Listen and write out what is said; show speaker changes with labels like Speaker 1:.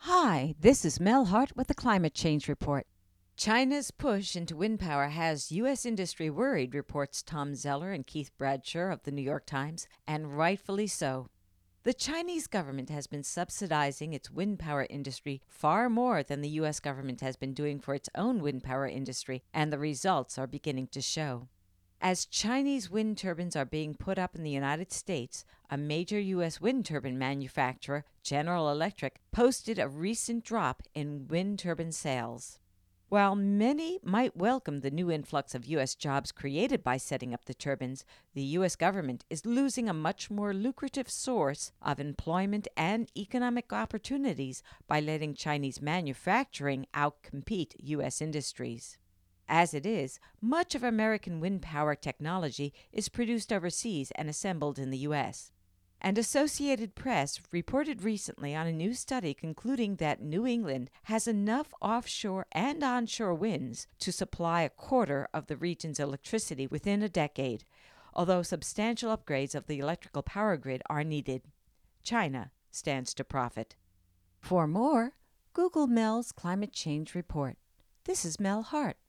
Speaker 1: Hi, this is Mel Hart with the Climate Change Report. China's push into wind power has U.S. industry worried, reports Tom Zeller and Keith Bradshaw of the New York Times, and rightfully so. The Chinese government has been subsidizing its wind power industry far more than the U.S. government has been doing for its own wind power industry, and the results are beginning to show. As Chinese wind turbines are being put up in the United States, a major U.S. wind turbine manufacturer, General Electric, posted a recent drop in wind turbine sales. While many might welcome the new influx of U.S. jobs created by setting up the turbines, the U.S. government is losing a much more lucrative source of employment and economic opportunities by letting Chinese manufacturing outcompete U.S. industries. As it is, much of American wind power technology is produced overseas and assembled in the U.S. And Associated Press reported recently on a new study concluding that New England has enough offshore and onshore winds to supply a quarter of the region's electricity within a decade, although substantial upgrades of the electrical power grid are needed. China stands to profit. For more, Google Mel's Climate Change Report. This is Mel Hart.